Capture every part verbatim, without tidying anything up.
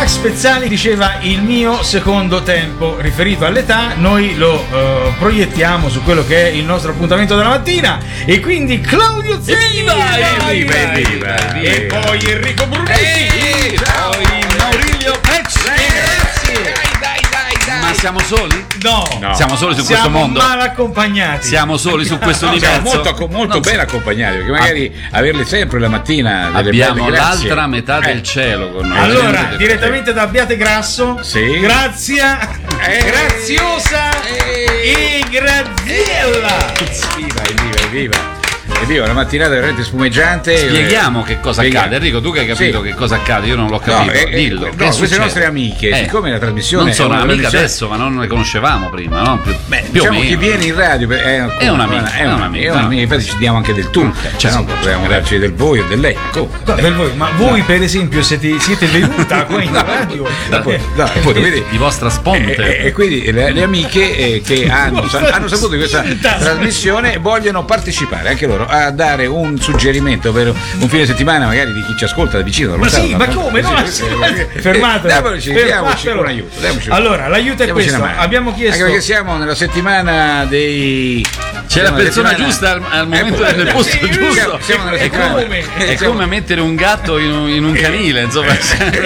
Max Pezzali diceva il mio secondo tempo, riferito all'età. Noi lo uh, proiettiamo su quello che è il nostro appuntamento della mattina, e quindi Claudio Zeni, evviva, evviva, evviva, e poi Enrico Brunetti, e poi Maurizio Pezzi. Grazie. Ma siamo soli? No, no. Siamo soli su Siamo questo mondo? mal accompagnati. Siamo soli su questo No, universo? molto, molto ben accompagnati, perché magari ah. averli sempre la mattina delle abbiamo belle grazie. l'altra metà eh. del cielo con noi. Allora, direttamente da Abbiate Grasso, sì. Grazia, eh. Graziosa eh. e Graziella. Viva, evviva, evviva. Evviva, una mattinata veramente spumeggiante. Spieghiamo che cosa Spiega. accade. Enrico, tu che hai capito sì. che cosa accade? Io non l'ho capito. No, eh, Dillo. no, che queste succede? nostre amiche, eh. siccome la trasmissione non sono è una amiche trasmissione... adesso, ma non le conoscevamo prima, no? Più, Beh, più diciamo o meno. chi viene in radio è, È un'amica, è un'amica, è no. un'amica, infatti ci diamo anche del tu, cioè sì, non possiamo darci del voi o del lei. Comunque. No, del voi, ma voi per esempio siete, siete venuta qua in radio, Poi, no, poi, vedi, di vostra sponte. E, e, e quindi le, le amiche eh, che hanno, sa, hanno saputo di questa trasmissione vogliono partecipare anche loro a dare un suggerimento per un fine settimana, magari di chi ci ascolta da vicino. Da ma lontano, sì, no? ma come? No, fermatelo. Diamoci, diamoci un aiuto. Diamoci. Allora, l'aiuto è questo. Abbiamo chiesto. Anche perché siamo nella settimana dei. C'è la persona giusta al, al momento eh, nel posto sì, giusto. Siamo, siamo nella è, settimana. come, è come mettere un gatto in un, in un canile, insomma.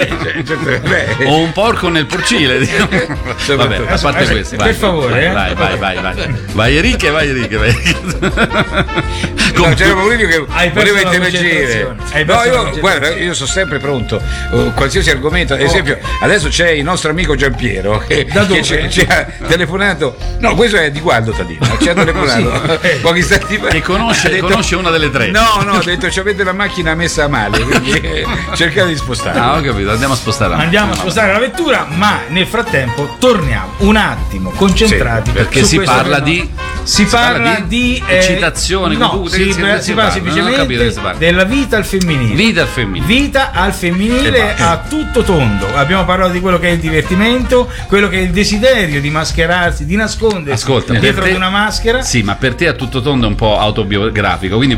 O un porco nel porcile. Vabbè, a parte questo. Per favore, vai, vai, vai, vai, vai. Vai Enrique, vai Enrique, vai. No, c'era Maurizio che voleva interagire. No, io guarda, io sono sempre pronto. Uh, qualsiasi argomento. Ad esempio, adesso c'è il nostro amico Giampiero che, che ci, ci ha telefonato. No, questo è di Gualdo Tadino. Ci ha telefonato sì. pochi istanti fa. Che conosce, detto, conosce una delle tre. No, no, ha detto ci avete la macchina messa male, quindi eh, cercate di spostare. Ah, ho capito, andiamo a spostare. Andiamo a spostare la vettura, ma nel frattempo torniamo un attimo concentrati sì, perché si parla di si, si parla di, di eh, eccitazione, no, si, si, si parla, si parla semplicemente parla. della vita al femminile. Vita al femminile. Vita al femminile a tutto tondo. Abbiamo parlato di quello che è il divertimento, quello che è il desiderio di mascherarsi, di nascondersi Ascolta, dietro te, ad una maschera. Sì, ma per te a tutto tondo è un po' autobiografico, quindi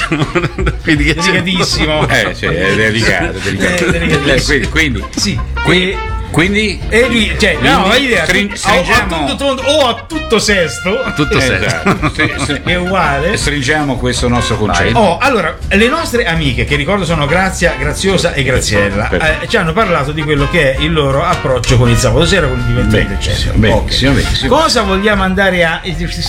quindi che delicatissimo. Eh, cioè, è delicato, è delicato. È delicatissimo. Eh, quindi, quindi sì. Quindi, quindi e lui, cioè, quindi, no, hai idea, string, a, a tutto tondo o a tutto sesto, a tutto sesto, esatto. è uguale. Stringiamo questo nostro concetto. Oh, allora, le nostre amiche, che ricordo sono Grazia, Graziosa e Graziella, eh, ci hanno parlato di quello che è il loro approccio con il sabato sera, con il divertimento, eccetera. Benissimo, okay. benissimo. Cosa vogliamo andare a,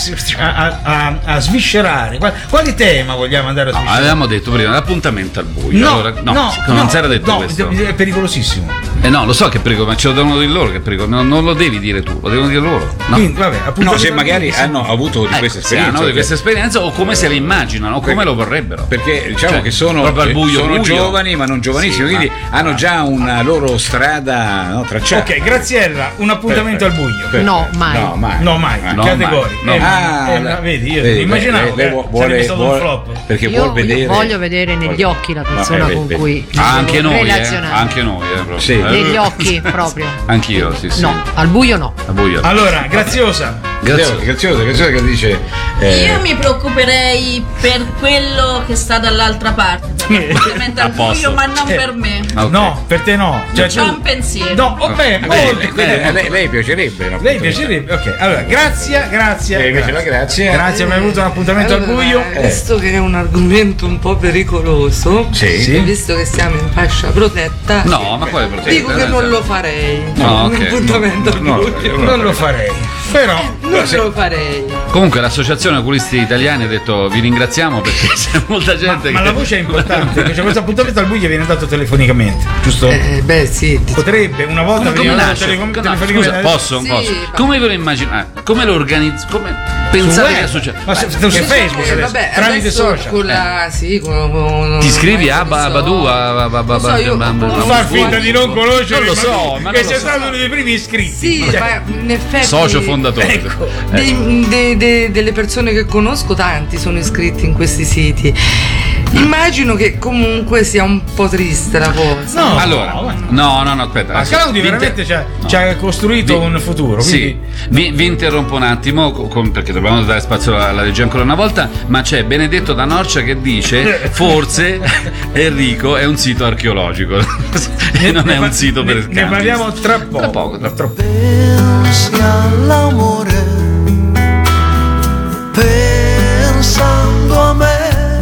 a, a, a sviscerare? Quali, quali tema vogliamo andare a sviscerare? No, avevamo detto prima l'appuntamento al buio. No, allora, no, no, non no, si era detto no, questo. È pericolosissimo. Eh no, lo so che è pericoloso, ma ce lo devono dire loro che è pericoloso. Non, non lo devi dire tu, lo devono dire loro. No, Quindi, vabbè, no se magari hanno avuto di ecco, questa esperienza. Hanno di questa esperienza o come se le immaginano o come lo vorrebbero. Perché diciamo cioè, che sono, al buio, sono buio. giovani ma non giovanissimi, sì, quindi ma, hanno ma. già una loro strada no, tracciata. Ok, Graziella, un appuntamento perfetto, al buio. perfetto. No, mai. No, mai. No, mai. No, Categorico. No, eh, ah, eh, la, vedi, io vedi, immaginavo lei, lei che vuole, sarebbe stato vuole, un flop. perché io, vuol vedere. Io voglio vedere negli occhi la persona no, eh, con vedi, cui ah, anche noi, eh, relazionare. anche noi, eh, proprio. Sì. Negli occhi proprio. Anch'io, sì, sì. No, al buio no. Al buio. Allora, Graziosa. Grazie, graziosa, graziosa che dice. Eh, Io mi preoccuperei per quello che sta dall'altra parte. Ovviamente al buio, ma non eh, per me. Okay. No, per te no. Cioè, C'è un pensiero. No, oh, beh, lei, molto, lei, lei, lei, lei piacerebbe. No? Lei piacerebbe. Ok, allora, grazie, grazie. Eh, invece la grazia. Grazie, mi hai avuto un appuntamento allora, al buio. Eh. Visto che è un argomento un po' pericoloso, sì. Sì. visto che siamo in fascia protetta, No, ma quale protetta? dico che non lo farei. No, un okay. appuntamento al no, buio. no, Non lo farei. Però Non lo farei. Comunque l'associazione oculisti italiani ha detto vi ringraziamo perché c'è molta gente ma che la voce è importante, perché questo appuntamento al buio viene dato telefonicamente, giusto? Eh, beh, sì. Potrebbe una volta come, come veniva dato nasce? telefon- No, telefonicamente. scusa, posso? Sì, posso. va. Come ve lo immaginate? Come lo organizzo? Come pensate che succede? Ma su, su Diciamo Facebook che, adesso, vabbè, tramite adesso social. con la, sì, con, con, Ti scrivi a non so. Badu a Non so, io- Non far finta di non conoscere, Non lo so, ma ma che non lo sei so. stato uno dei primi iscritti. Sì, Cioè, ma in effetti Socio fondatore. Ecco. dei- de- de- delle persone che conosco, tanti sono iscritti in questi siti. Immagino che comunque sia un po' triste la cosa. No, allora, no, no, no, aspetta. Ma Claudio veramente ci ha, no. ci ha costruito vi, un futuro. Sì, quindi... vi, vi interrompo un attimo con, perché dobbiamo dare spazio alla, alla regia ancora una volta, ma c'è Benedetto da Norcia che dice forse Enrico è un sito archeologico e non è un sito per ne, ne parliamo tra poco. Tra poco, tra poco. Pensi all'amore, pensando a me,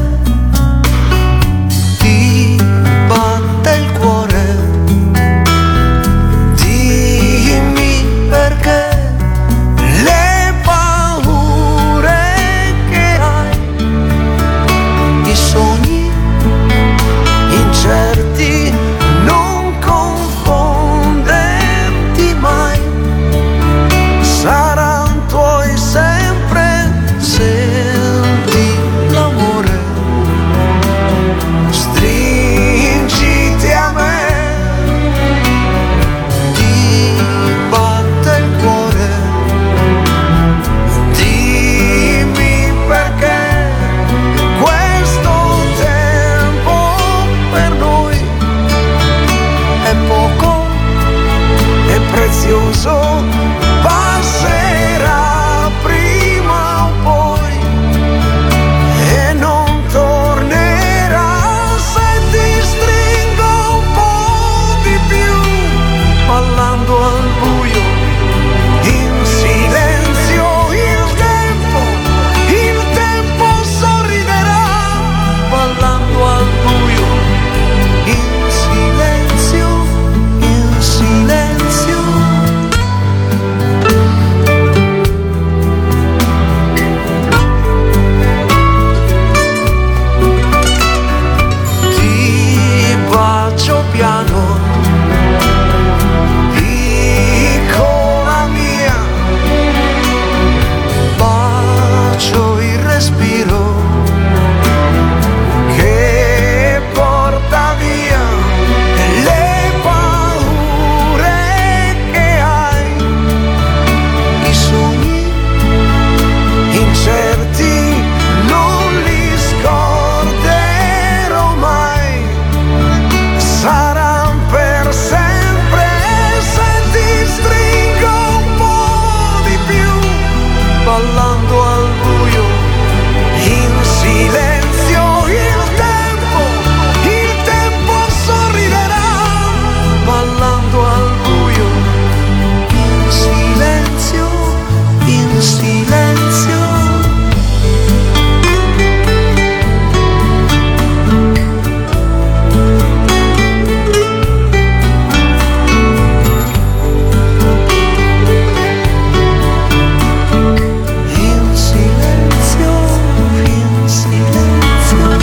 ti batte il cuore, dimmi perché le paure che hai, i sogni incerti, non confonderti mai, saranno tuoi sempre, senti l'amore, stringiti a me, ti batte il cuore, dimmi perché questo tempo per noi è poco, è prezioso, passerà prima o poi e non tornerà se ti stringo un po' di più, ballando al buio, in silenzio il tempo, il tempo sorriderà, ballando al buio, in silenzio, in silenzio. Ti bacio piano, piccola mia, bacio il respiro che porta via le paure che hai, i sogni incerti non li scorderò mai, saranno per sempre se ti stringo un po' di più, ballando al buio, in silenzio il tempo, il tempo sorriderà, ballando al buio, in silenzio, in silenzio. In silenzio, in silenzio.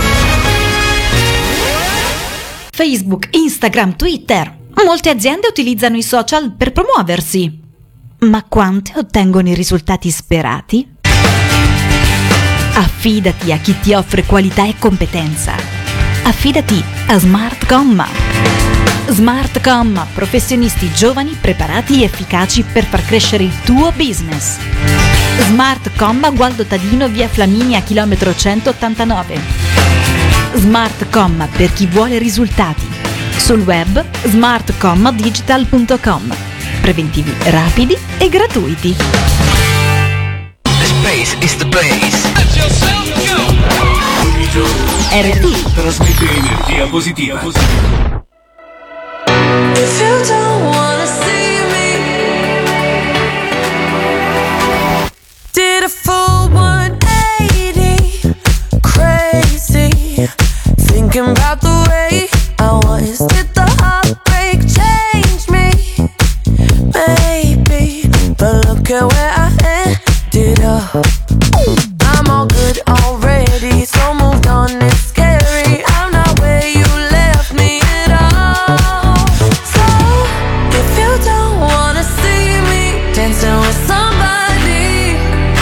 Facebook, Instagram, Twitter. Molte aziende utilizzano i social per promuoversi. Ma quante ottengono i risultati sperati? Affidati a chi ti offre qualità e competenza. Affidati a Smart Comma. Smart Comma, professionisti giovani, preparati e efficaci per far crescere il tuo business. Smart Comma, Gualdo Tadino, via Flaminia, chilometro centottantanove. Smart Comma per chi vuole risultati. Sul web smart comma digital punto com. Preventivi rapidi e gratuiti. Space is the place. R T trasmette energia positiva. If you don't wanna see me, did a full one eighty, crazy, thinking about the way I was. Did the heartbreak change me? Maybe, but look at where I ended up. I'm all good already, so moved on, it's scary. I'm not where you left me at all. So, if you don't wanna see me dancing with somebody,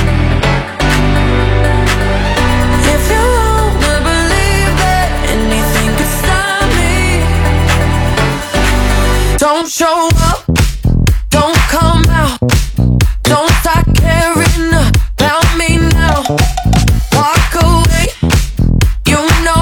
if you wanna believe that anything could stop me, don't show up, don't come out, don't start caring about me now. Walk away, you know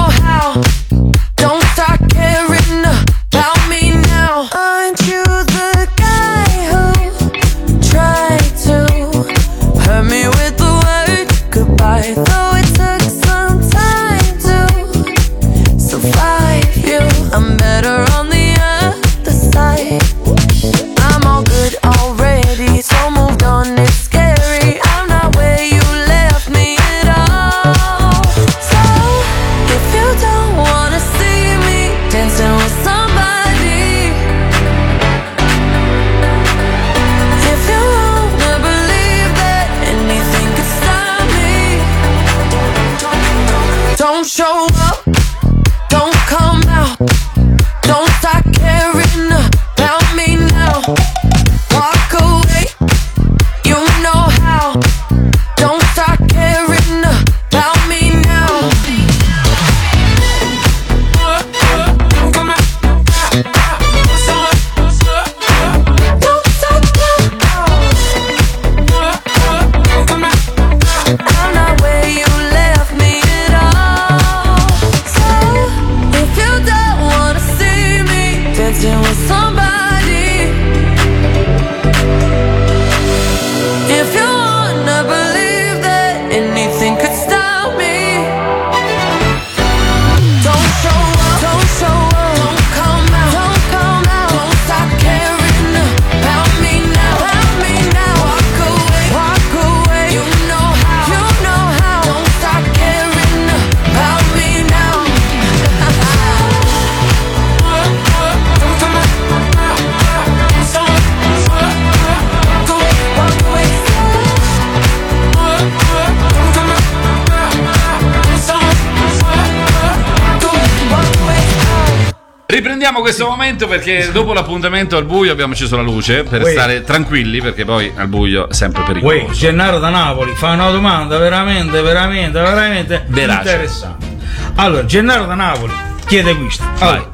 prendiamo questo momento perché dopo l'appuntamento al buio abbiamo acceso la luce per Uè. stare tranquilli, perché poi al buio è sempre pericoloso. Uè, Gennaro da Napoli fa una domanda veramente, veramente, veramente Verace. interessante. Allora, Gennaro da Napoli chiede questo. Allora,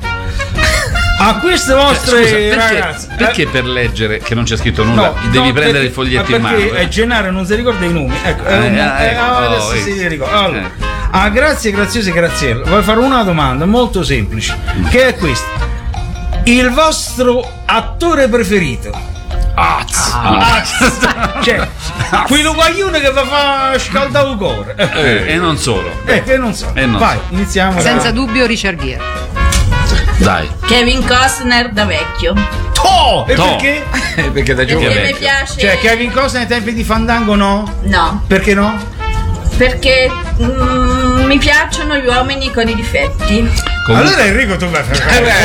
a queste vostre Scusa, perché, ragazze, perché per leggere che non c'è scritto nulla no, devi no, prendere perché- il foglietto ma in mano? perché eh, Gennaro non si ricorda i nomi. Ecco, Eh, eh, un- eh, eh, ecco, ah, adesso oh, si vedi. ricorda. Allora, Eh. a grazie, graziosi Graziella, voglio fare una domanda molto semplice, che è questa: il vostro attore preferito? Ah, Ah, cioè, quello guaglione che va fa scaldare il cuore. Eh, e non solo. Eh, che non so. Eh, non Vai, so. iniziamo. Senza da- dubbio Richard Gere. Dai. Kevin Costner da vecchio. Oh! E To. perché? Perché da Perché giovane. mi piace. Cioè, Kevin Costner ai tempi di Fandango no? No, Perché no? perché mm, mi piacciono gli uomini con i difetti. Comunque- Allora Enrico tu vai a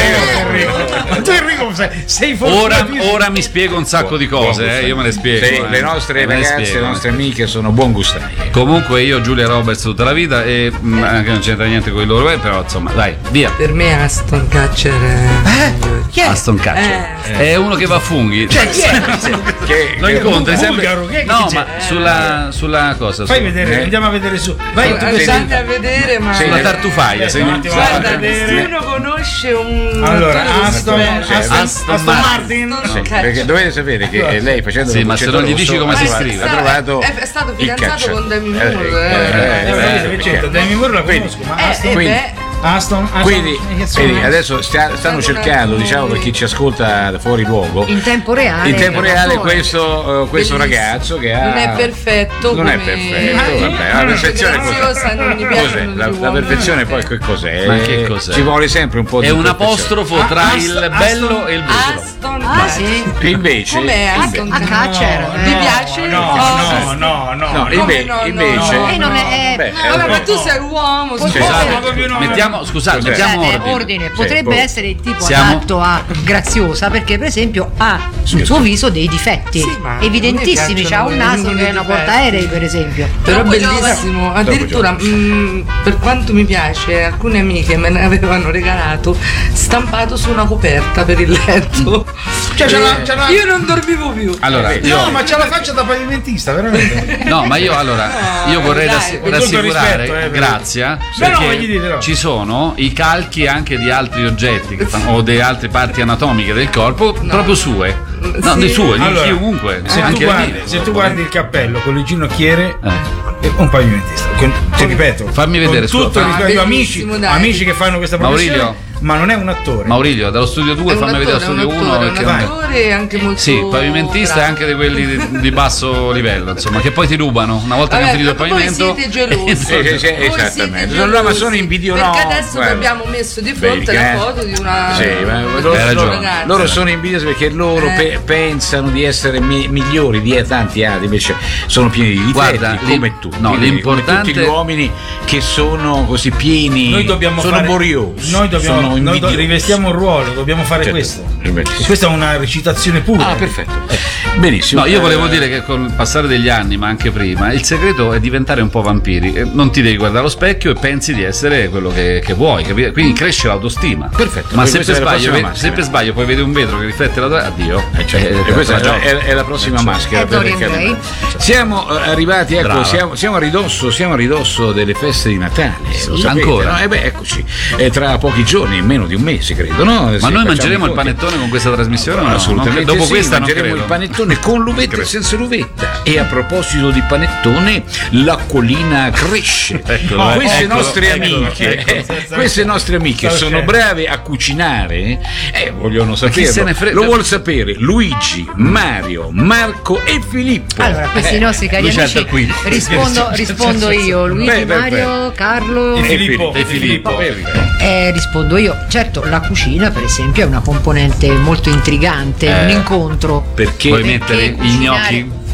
fare. Tu Enrico sei, sei Ora, fortunatissimo. ora mi spiego un sacco di cose, eh, io me le spiego. Sì, eh. le nostre Me le ragazze, spiego. le nostre amiche sono buon gustai. Comunque io Giulia Roberts tutta la vita e mh, anche non c'entra niente con i loro, eh, però insomma, dai, via. Per me Aston Catcher è... Chi è? Aston Catcher. È uno che va a funghi. Cioè, chi è? Che, Lo che- incontri un sempre. bulgaro, che- No, che ma c'è? sulla, sulla cosa? Fai su- vedere, Eh. andiamo a vedere su. Vai, tu Andate senti. a vedere, ma... Sì, Sulla eh. tartufaia. Aspetta, sei un un- attimo, Guarda, a vedere. nessuno conosce un... Allora, attore Aston, così Aston, Aston Aston Martin. Martin. Sì, perché dovete sapere che lei facendo Sì, il ma se concetto non gli dici rosso come si ha trovato- scrive. ha trovato È- è stato il fidanzato caccia- con Demi Eh, Moore, eh, eh. eh, Eh, eh, capito, che c'entra? Demi Moore la Quindi- conosco, ma Eh, Aston, eh, quindi- beh, Aston, Aston, Quindi, eh, che sono? vedi, adesso stia- stanno cercando, diciamo, per chi ci ascolta da fuori luogo, In tempo reale. in tempo un reale attore. questo, eh, questo Bellissimo. ragazzo che ha... Non è perfetto Non è come- perfetto, Eh, vabbè, la eh, perfezione graziosa, non gli cos'è? piacciono La, gli la uomini. perfezione poi che cos'è? Ma che cos'è? Ci vuole sempre un po' di È un perfezione. apostrofo Ah, tra Aston- il bello e il brutto. Aston Ah, Catcher. sì? E invece, Com'è inve- Aston A Catcher. No, Ti no, piace? No, Oh, no, no, no. no, Come inve- no, no, invece, no. Eh, non è- beh, Vabbè, eh, ma tu sei uomo, Cioè, scusa. no, esatto. proprio no. Mettiamo, scusate, Cos'è? mettiamo Eh, ordine. ordine. Potrebbe boh. essere il tipo Siamo- adatto a Graziosa perché per esempio ha sul suo viso dei difetti Sì, ma evidentissimi, a me c'ha un piacciono naso i che è una difetti. portaerei per esempio. Però Troppo bellissimo, addirittura mh, per quanto mi piace, alcune amiche me ne avevano regalato stampato su una coperta per il letto. Cioè, c'è la- c'è la- Io non dormivo più. Allora, io, No, ma c'ha la faccia da pavimentista, veramente. no, ma io allora No, io vorrei dai, rassi- con tutto il rassicurare rispetto, eh, per- Grazia No, no, perché voglio dire, no. ci sono i calchi anche di altri oggetti che fanno- o di altre parti anatomiche del corpo proprio sue. No, Sì. di sue, di Allora, chiunque, Se tu, anche guardi, lì. se tu guardi il cappello con le ginocchiere, Eh. è un pavimentista. Con, ti ripeto, Fammi vedere, con tutto scusa. il rispetto, io ho amici, Bellissimo, dai. amici che fanno questa Maurilio. professione, ma non è un attore. Maurilio, dallo studio due È un fammi vedere lo attore, studio è un uno attore, perché un non- attore e anche molto sì, pavimentista e bravo. anche di quelli di, di basso livello, insomma, che poi ti rubano una volta che Vabbè, hanno finito il ma voi pavimento. siete gelosi. Sì, sì, sì, Voi esattamente. siete No, no, ma gelosi, sono invidiosi. Perché no, adesso guarda. vi abbiamo messo di Vedi fronte che- la foto di una Sì, ma di loro, una Hai ragione. ragazza. loro sono invidiosi perché loro Eh. pe- pensano di essere mi- migliori di tanti altri, invece sono pieni di difetti, Guarda, come l'im- tu. no, Quindi, l'importante- come tutti gli uomini che sono così pieni, Noi dobbiamo sono fare, boriosi, noi dobbiamo, sono noi do- invidiosi. rivestiamo un ruolo, dobbiamo fare Certo. questo. Benissimo. Questa è una recitazione pura. Ah, perfetto. Benissimo. No, io volevo Eh, dire che con il passare degli anni, ma anche prima, il segreto è diventare un po' vampiri. Eh, Non ti devi guardare allo specchio e pensi di essere quello che, che vuoi, capi- quindi cresce l'autostima. Perfetto, Ma poi se per, questa è la sbaglio, prossima ve- maschera. se per sbaglio poi vedi un vetro che riflette la tua. Addio. Eh, certo. Eh, E questa te la è, giochi. è la prossima maschera. È Dorian perché- Gray. Siamo eh, arrivati, ecco, Brava. siamo, siamo a ridosso, siamo a ridosso delle feste di Natale. Lo sapete, Ancora? no? Eh beh, eccoci. Eh, tra pochi giorni, in meno di un mese, credo, no? Ma Sì, noi facciamo mangeremo i il conti. panettone con questa trasmissione? o no? Assolutamente No? Dopo sì, questa non mangeremo credo. il panettone con l'uvetta e senza l'uvetta. E a proposito di panettone, l'acquolina cresce. Eccolo, Ma eh. queste Eccolo, nostre eccolo, amiche, eccolo. eh, queste nostre amiche Sta sono uscendo. brave a cucinare e vogliono chi se ne saperlo. frega? Lo vuol sapere Luigi, Mario, Marco e Filippo. Allora, questi Eh, nostri cari lui cerca amici, qui. rispondo, rispondo io, Luigi, Beh, beh, Mario, Carlo. E Filippo. E Filippo. Eh, rispondo io. Certo, la cucina, per esempio, è una componente molto intrigante, Eh. un incontro. Perché Puoi Perché mettere i cucinare- gnocchi?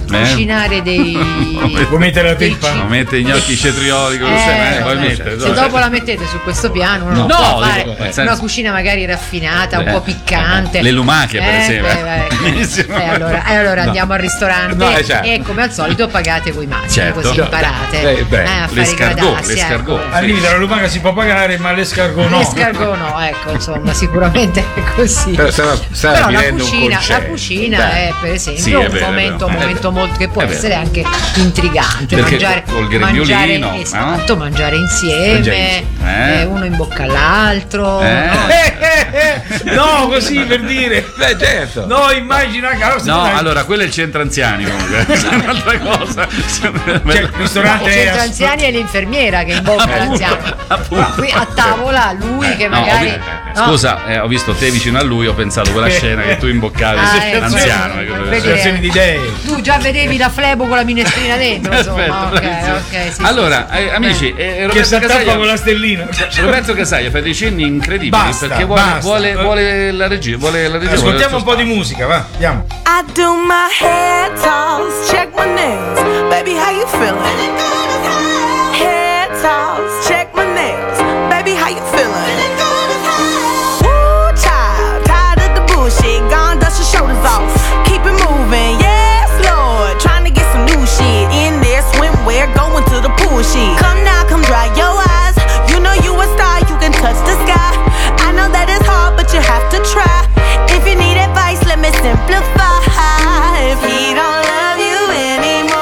cucinare dei. Puoi mettere la dei pippa? cibi. No, mette i gnocchi cetrioli, come Eh, sai, eh, poi vabbè, mette, se dopo la mettete su questo piano, uno No, può no, fare dico, nel una senso- cucina magari raffinata, un Eh, po' piccante. le lumache, per Eh, esempio. beh, beh. Benissimo. Eh, allora, eh, allora No. andiamo al ristorante No, eh, certo. e come al solito pagate voi maschi, Certo. così Certo. imparate Eh, beh, eh, a fare i l'escargot, gradassi. l'escargot. ecco. Al limite la lumaca si può pagare, ma l'escargot no. L'escargot no, ecco, insomma, sicuramente è così. Però stava- stava Però la vivendo un cucina, la concetto. cucina Dai. è per esempio Sì, è un vero, è momento, vero. un momento È vero. molto che può È vero. essere anche intrigante. Perché mangiare, col grembiulino, mangiare, no? esatto, mangiare insieme, Mangiare insieme, eh. eh, uno in bocca all'altro. Eh. no? Eh, eh, eh. No, così per dire. Beh, certo. No, immagina che allora, se No, tu dai- allora quello è il centro anziani comunque. È un'altra cosa. Cioè, il ristorante Il è centro ass- anziani è l'infermiera che imbocca l'anziano. Qui a tavola lui che No, magari. ho vi- no. Scusa, eh, ho visto te vicino a lui, ho pensato quella scena che tu imboccavi Ah, ecco. l'anziano. eh, Vedi, associazioni di idee. Tu già vedevi la flebo con la minestrina dentro, insomma. Perfetto, ok, bravissimo. ok. Sì, Allora, eh, amici, eh, Che Roberto si attappa Casaglia, con la stellina. Roberto Casaglia fa dei cenni incredibili Basta, perché vuole, basta. vuole, vuole la regia, vuole la regia. Ascoltiamo un vuole po' di musica, va, andiamo. I do my hair toss, check my nails. Baby, how you feeling? Hair toss, check my nails. Baby, how you feeling? Woo, child, tired of the bullshit. Gone, dust your shoulders off. Keep it moving, yes, Lord. Trying to get some new shit in there. Swimwear, going to the pool shit. Come now, come dry your eyes. You know you a star, you can touch the sky. I know that it's hard, but you have to try. If you need advice, let me simplify. If he don't love you anymore,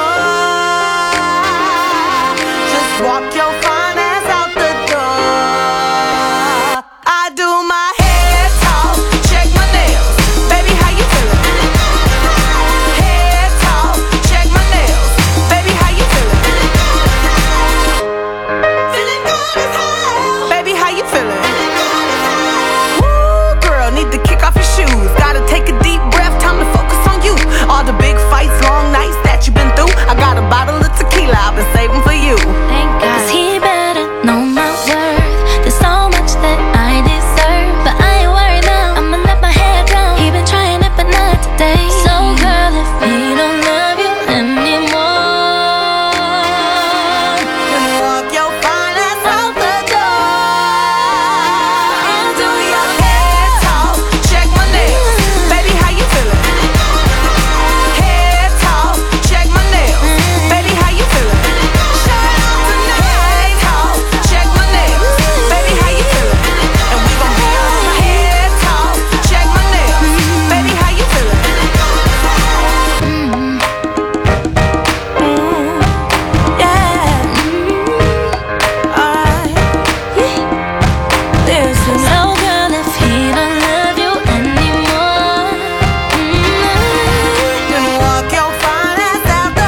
just walk your fine ass out the door. I do my hair talk, check my nails. Baby, how you feeling? Hair talk, check my nails. Baby, how you feeling? Feeling good as hell. Baby, how you feeling? Woo, girl, need to kick off your shoes. Gotta take a deep breath, time to focus on you. All the big fights, long nights that you've been through. I got a bottle of tequila I've been saving for you. Thank God. 'Cause he better know my worth. There's so much that I deserve, but I ain't worried now. I'ma let my head down. He been trying it, but not today. So girl, if he don't love you anymore, Then walk your fine ass out the door. And do your hair talk, check my nails. Baby, how you feeling? Hair talk, check my nails. Baby, how you feeling? Shout out tonight. Talk, check my nails. Baby, how you feeling? And we gon' be on hair talk, check my nails. Baby, how you feeling? Mm, yeah. Alright. This is so girl, if he don't love you anymore, Then walk your fine ass out the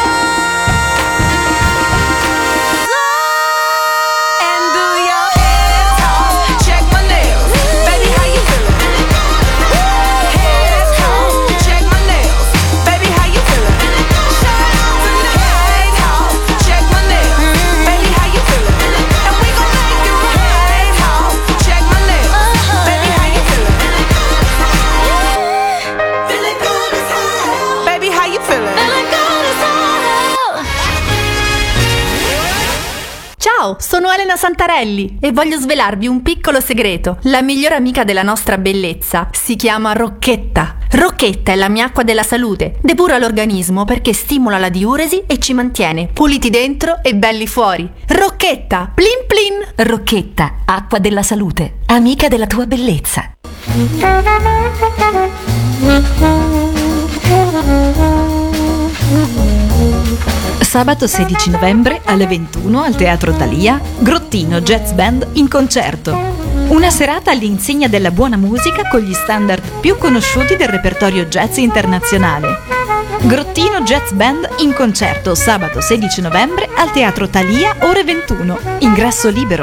door. And do your hair talk, check my nails. Baby, how you feeling? Hair talk, check my nails. Baby, how you feeling? Shout out tonight. Talk, check my nails. Baby, how you feeling? And we gon' make it right. Talk, check my nails. Baby, how you feeling? Feeling good as hell. Baby, how you feeling? Feeling good as hell. Ciao, sono Elena Santarelli e voglio svelarvi un piccolo segreto. La migliore amica della nostra bellezza si chiama Rocchetta. Rocchetta è la mia acqua della salute. Depura l'organismo perché stimola la diuresi e ci mantiene puliti dentro e belli fuori. Rocchetta, plin plin. Rocchetta, acqua della salute, amica della tua bellezza. Sabato sedici novembre alle ventuno al Teatro Thalia, Grottino Jazz Band in concerto. Una serata all'insegna della buona musica con gli standard più conosciuti del repertorio jazz internazionale. Grottino Jazz Band in concerto sabato sedici novembre al Teatro Thalia, ore ventuno. Ingresso libero.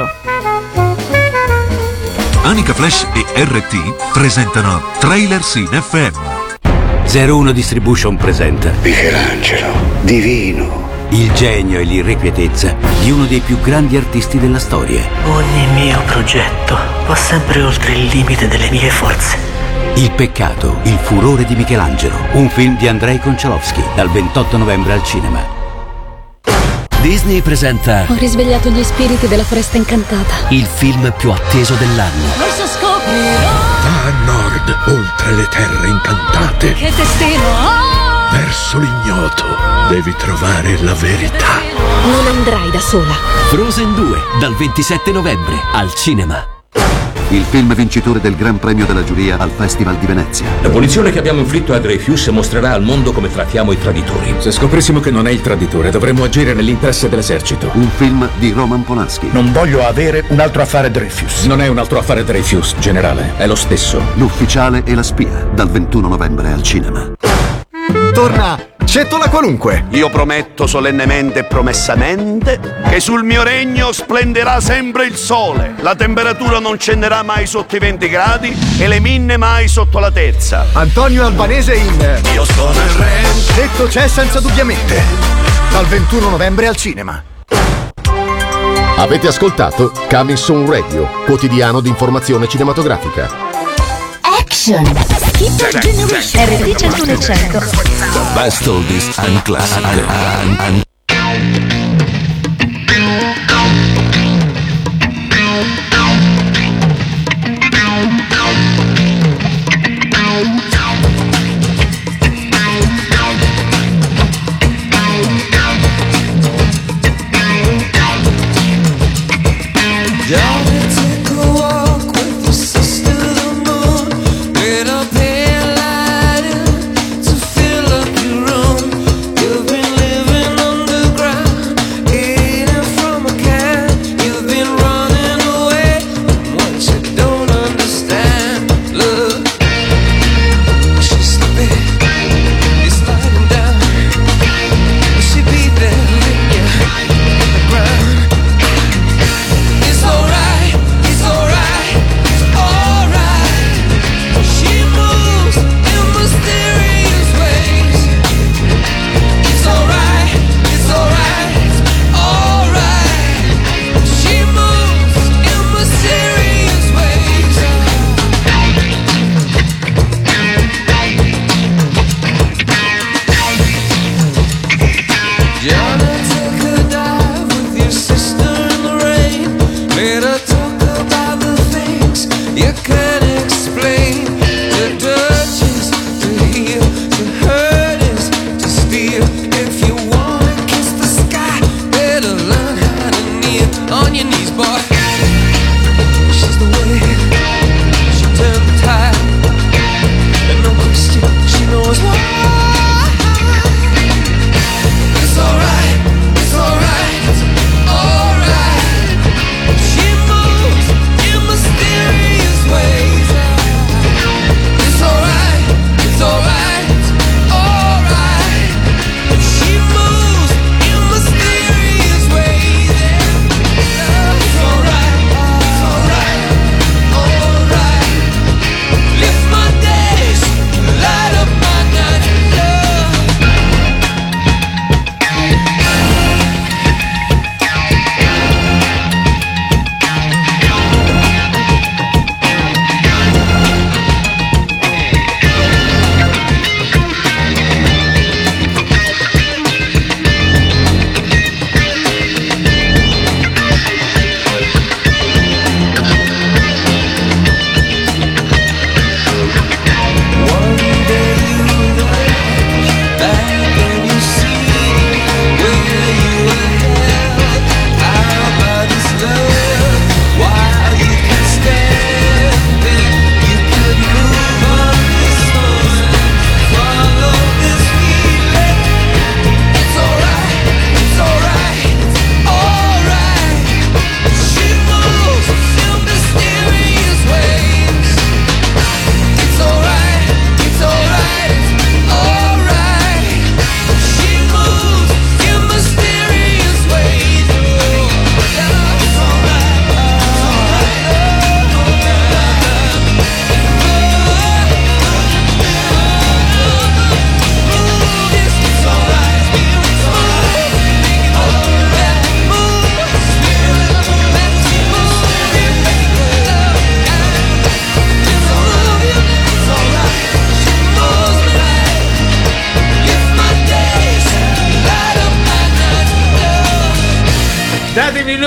Anica Flash e R T presentano Trailers in F M. zero uno Distribution presenta Michelangelo, divino, il genio e l'irrequietezza di uno dei più grandi artisti della storia. Ogni mio progetto va sempre oltre il limite delle mie forze. Il peccato, il furore di Michelangelo, un film di Andrei Konchalovsky, dal ventotto novembre al cinema. Disney presenta Ho risvegliato gli spiriti della foresta incantata. il film più atteso dell'anno. Forse scoprirò Va a nord, oltre le terre incantate, che destino ho. verso l'ignoto. Devi trovare la verità. Non andrai da sola. Frozen due, dal ventisette novembre al cinema. Il film vincitore del Gran Premio della giuria al Festival di Venezia. La punizione che abbiamo inflitto a Dreyfus mostrerà al mondo come trattiamo i traditori. Se scoprissimo che non è il traditore, dovremmo agire nell'interesse dell'esercito. Un film di Roman Polanski. Non voglio avere un altro affare Dreyfus. Non è un altro affare Dreyfus, generale, è lo stesso. L'ufficiale e la spia, dal ventuno novembre al cinema. Torna Cettola Qualunque. Io prometto solennemente e promessamente che sul mio regno splenderà sempre il sole, la temperatura non scenderà mai sotto i venti gradi e le minne mai sotto la terza. Antonio Albanese in Io sono il re. Detto c'è senza dubbiamente. Dal ventuno novembre al cinema. Avete ascoltato Coming Soon Radio, quotidiano di informazione cinematografica. Action. Skip Generation. R T centuno e cento. The best oldies and classic. And, and, You've been living under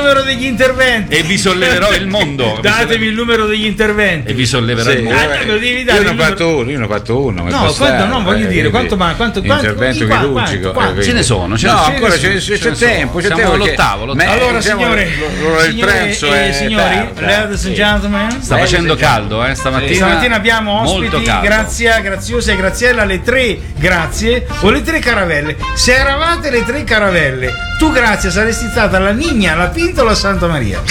numero degli interventi. E vi solleverò il mondo. Datemi il numero degli interventi. E vi solleverò Sì, il mondo. Ah, me lo devi dare io ne ho il numero- fatto uno, io ne ho fatto uno. ma No, basta, quanto no, voglio eh, dire, quindi, quanto ma quanto quanto- intervento qua- chirurgico. qua- eh, quindi- Ce ne sono, ce ne no, sono. ancora Ce c'è, ne c'è, sono, c'è ce ne sono. tempo, c'è Siamo tempo perché- all'ottavo, l'ottavo. ma, Allora, diciamo, signore, l'ora del signore pranzo e è signori, tarda. ladies and gentlemen, Sta facendo caldo, eh, stamattina. stamattina abbiamo molto ospiti, caldo. Grazia, Graziosa e Graziella, le tre grazie o le tre caravelle. Se eravate le tre caravelle, tu Grazia saresti stata la Nigna, la Pinta o la Santa Maria?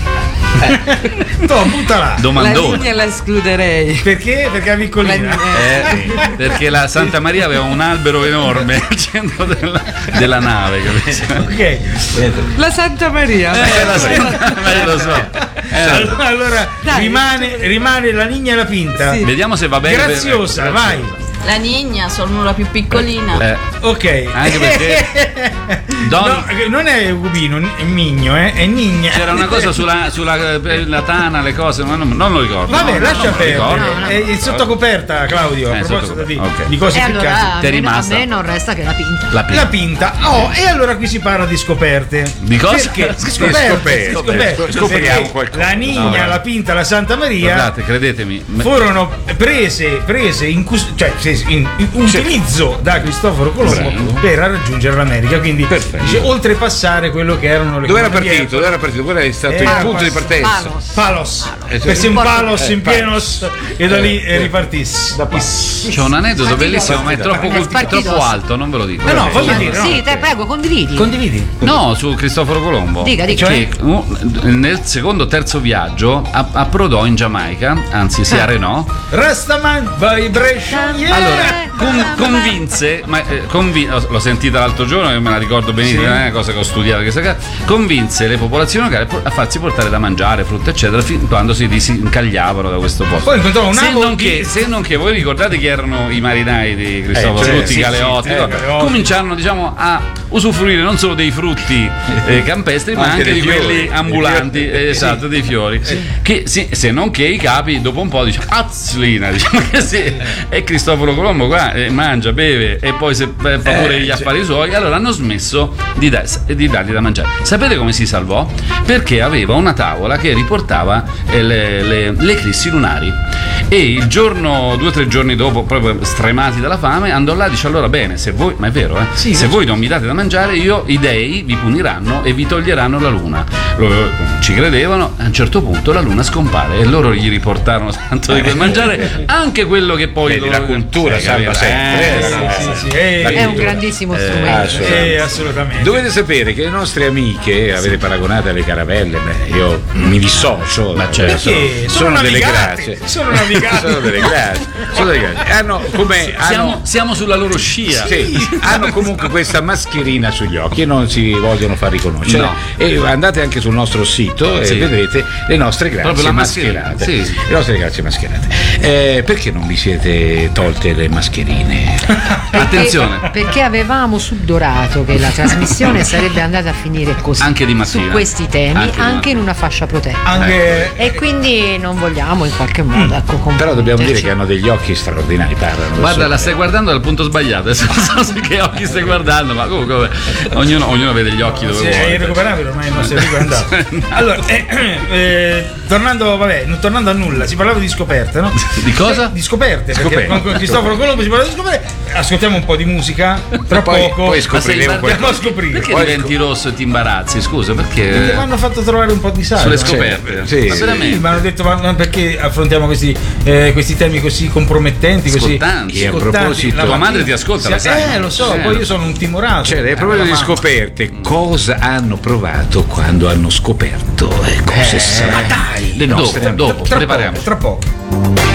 No, buttala. La Domandone. linea la escluderei. Perché? Perché è piccolina. Eh, perché la Santa Maria aveva un albero enorme al centro della, della nave, capito? Ok. La Santa Maria. Eh, la Santa Maria, lo so. Eh, Allora, allora, Dai, rimane, rimane la Nigna e la Pinta. Sì. Vediamo se va bene. Graziosa, per- vai. La Nigna, sono la più piccolina. Eh, Ok. Anche perché Don- No, non è Gubino, è Migno, eh, è Nigna. c'era una cosa sulla, sulla eh, la tana, le cose, ma non, non lo ricordo. Vabbè, No, lascia non me lo ricordo. perdere. È sotto coperta, Claudio. A Eh, proposito sotto di, coperta, ok. di cose E piccanti. allora a Ti è me, a rimasta? me non resta che la pinta. La pinta. La Pinta. Oh, e allora qui si parla di scoperte. Di cosa? Perché? Sì, Scoperte. scoperte. scoperte. Scopriamo Perché qualcosa. La Nigna, No. la Pinta, la Santa Maria Guardate, credetemi. me- furono prese, prese in, cus- cioè, se- in, in utilizzo da Cristoforo Colombo Bravo. per raggiungere l'America. Quindi Perfetto. dice, oltrepassare quello che erano le Dove era compagnie partito? Dove era partito? Quello è stato Eh, il Palos. punto di partenza. Palos. Palos, Eh, persi sì. un palos Eh, in Palos. pienos e da lì eh, ripartissi. C'è un aneddoto bellissimo, ma è troppo, È spartito. troppo alto, non ve lo dico. Eh no, voglio Ma- dire, no. sì, te prego, condividi. Condividi. No, su Cristoforo Colombo. Dica, dica. Che uh, nel secondo terzo viaggio app- approdò in Giamaica, anzi sia a Renault. Rastaman Vibration. Yeah! Allora, con- convinse, ma eh, convi- l'ho sentita l'altro giorno e me la ricordo benissimo, Sì. non è una cosa che ho studiato, che sa- convinse le popolazioni locali a farsi portare da mangiare, frutta eccetera, fin quando si disincagliavano da questo posto. Poi incontrò un se, avo non di- che, se non che voi ricordate chi erano i marinai di Cristoforo, Eh, cioè, tutti sì, i galeotti, sì, eh, no? galeotti. cominciarono diciamo a usufruire non solo dei frutti eh, campestri ma Anche anche dei di fiori, quelli dei ambulanti, fiori. eh, esatto, dei fiori, che sì, se non che i capi dopo un po' dice azzlina, diciamo che sì, e Cristoforo Colombo qua eh, mangia, beve e poi se eh, fa pure Eh, gli sì. affari suoi, allora hanno smesso di, da- di dargli da mangiare. Sapete come si salvò? Perché aveva una tavola che riportava eh, le, le, le eclissi lunari e il giorno, due o tre giorni dopo, proprio stremati dalla fame, andò là e dice allora bene, se voi, ma è vero, eh, Sì, se sì. voi non mi date da mangiare, io i dei vi puniranno e vi toglieranno la luna. Loro ci credevano, a un certo punto la luna scompare e loro gli riportarono tanto di quel mangiare, anche quello che poi Vedi, la cultura Eh, salva capito? sempre, Eh, eh, sì, la- sì, sì. Eh, la È un cultura. grandissimo Eh, strumento. assolutamente. Eh, assolutamente. Dovete sapere che le nostre amiche, avete paragonato alle caravelle, beh, io mi dissocio. Ma certo. sono, Perché? sono Sono delle navigate, grazie. sono navigate. sono delle grazie. Sono delle grazie. Hanno, come, Siamo, hanno, siamo sulla loro scia. sì, hanno comunque questa mascherina sugli occhi e non si vogliono far riconoscere. No. E andate anche sul nostro sito Sì. e vedrete le nostre grazie Proprio la mascherina, mascherate. sì. Le nostre grazie mascherate. Eh, perché non vi siete tolte le mascherine? Attenzione. Perché avevamo sudorato che la trasmissione sarebbe andata a finire così. Anche di mattina. Su questi temi, Anche anche, di in una fascia protetta. Anche E quindi non vogliamo in qualche modo ecco, Però dobbiamo dire comprometterci. che hanno degli occhi straordinari, parlano. da Guarda, soli. la stai guardando dal punto sbagliato. Adesso non so se che occhi stai guardando, ma comunque vabbè, ognuno, ognuno vede gli occhi dove sì, è vuole. irrecuperabile, ormai il nostro Enrico è andato. Allora, eh, eh, tornando, vabbè, non tornando a nulla, si parlava di scoperte, no? Di cosa? Di scoperte, perché Scoperte. con con Cristoforo Colombo si parla di scoperte. Ascoltiamo un po' di musica, tra Poi- poco poi Ma sei scopriremo imbar- andiamo a scoprire. Perché Poi diventi rosso e ti imbarazzi? Scusa, Perché mi perché hanno fatto trovare un po' di sale. sulle no? scoperte? Sì, Ma sì. veramente? Sì, mi hanno detto, ma ma perché affrontiamo questi, eh, questi temi così compromettenti, così Scottanti. E a scottanti? proposito- La Tua madre ti ascolta, lo Sì, sai. Eh, lo so, Eh. poi io sono un timorato. Cioè, a proposito Eh, di ma- scoperte, cosa hanno provato quando hanno scoperto? Eh, cose strane. Le No, dopo, strane. dopo, Tra prepariamo. poco, tra poco.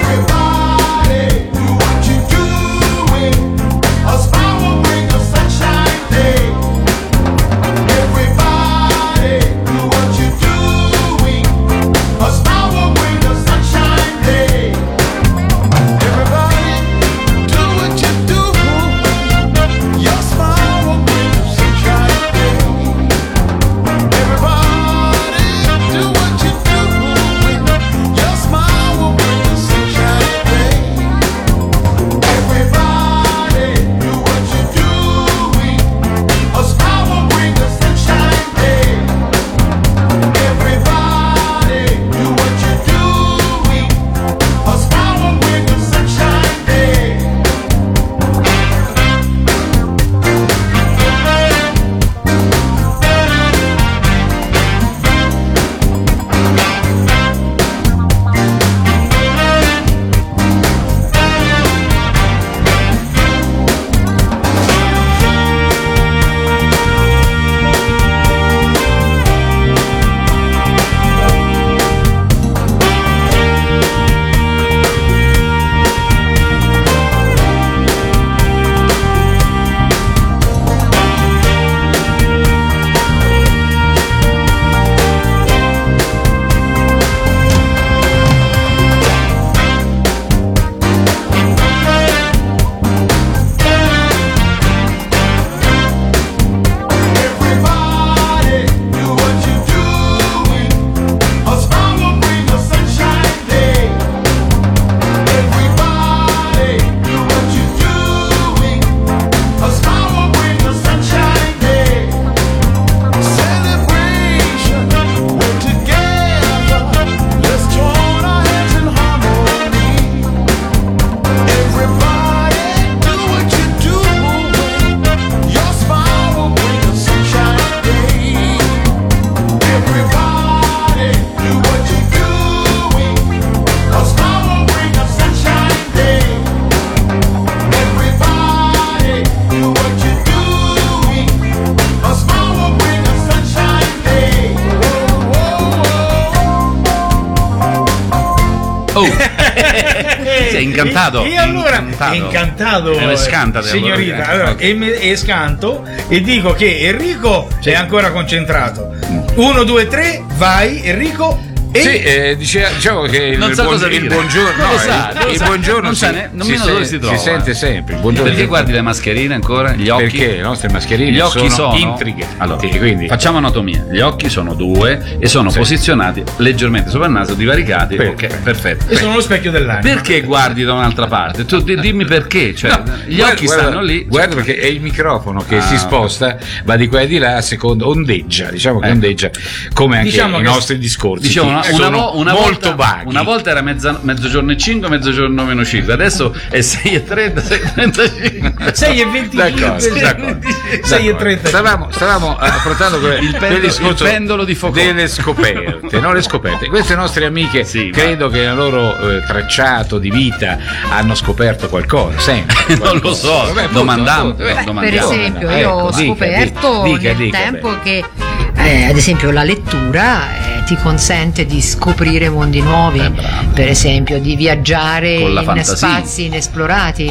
Us power bring us sunshine. Oh. Sei incantato. E, e allora incantato. incantato eh, scanta, signorina. Allora, okay. e, me, e scanto e dico che Enrico è ancora concentrato. Uno, due, tre, vai Enrico. E sì, eh, diceva, diciamo che il, non so buon, cosa il dire. buongiorno, non lo no, sa, il, non il sa. buongiorno non sa si, ne, si, dove sente, si trova. si sente sempre. Il buongiorno perché guardi le mascherine ancora? Gli occhi? Perché le nostre mascherine gli occhi sono, sono intrigati. Allora, quindi facciamo anatomia. Gli occhi sono due e sono sì. posizionati leggermente sopra il naso, divaricati. Ok, perfetto. E sono lo specchio dell'anima. Perché guardi da un'altra parte? Tu dimmi perché. Cioè, no, gli guarda, occhi guarda, stanno lì. Guarda perché è il microfono che ah, si sposta, va di qua e di là, secondo ondeggia, diciamo che eh. ondeggia, come anche diciamo i che nostri discorsi. Diciamo una, una, vo- una molto volta, vaghi. Una volta era mezza, mezzogiorno e cinque, mezzogiorno meno cinque, adesso è sei e trenta, sei e trentacinque. sei e venticinque, sei e trenta. Stavamo, stavamo affrontando quel, il, pendolo, il pendolo di Foucault. Delle scoperte, no? Le scoperte. Queste nostre amiche sì, credo ma... che nel loro eh, tracciato di vita hanno scoperto qualcosa, sempre. Qualcosa. Non lo so, Vabbè, domandando. Beh, per esempio, io ecco, ho dica, scoperto dica, nel dica, tempo beh. che eh, ad esempio la lettura eh, ti consente di scoprire mondi nuovi, eh, per esempio di viaggiare in fantasia. spazi inesplorati,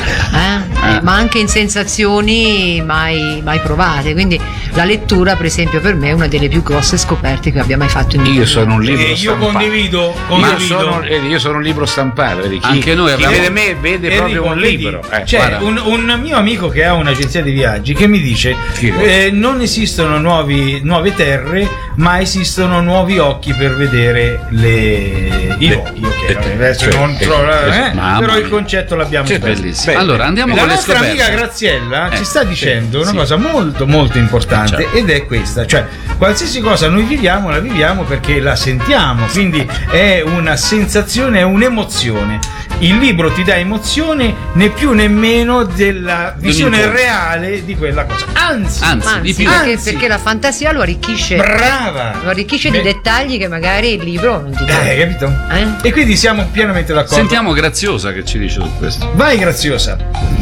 eh? Eh, ma anche in sensazioni mai, mai provate. Quindi la lettura, per esempio, per me è una delle più grosse scoperte che abbia mai fatto in vita. Io sono un libro e stampato. Io condivido, condivido. Ma sono, io sono un libro stampato. Vedi, chi, anche noi abbiamo... chi vede me vede Enrico, proprio un vedi, libro. Eh, c'è un, un mio amico che ha un'agenzia di viaggi che mi dice eh, non esistono nuovi, nuove terre, ma esistono nuovi occhi per vedere le, i luoghi. Okay, adesso cioè, non so, eh, eh, però il concetto l'abbiamo cioè, bellissimo. Allora andiamo la con le nostra scoperte. amica Graziella eh, ci sta dicendo sì, una sì. cosa molto molto importante, certo. ed è questa, cioè qualsiasi cosa noi viviamo la viviamo perché la sentiamo, quindi è una sensazione, è un'emozione. Il libro ti dà emozione né più né meno della visione reale di quella cosa, anzi, anzi, anzi di più. Perché, Anzi. perché la fantasia lo arricchisce, brava, lo arricchisce Beh. di dettagli che magari il libro non ti dà. Eh, capito? Eh? E quindi siamo pienamente d'accordo. Sentiamo Graziosa che ci dice su questo. Vai Graziosa.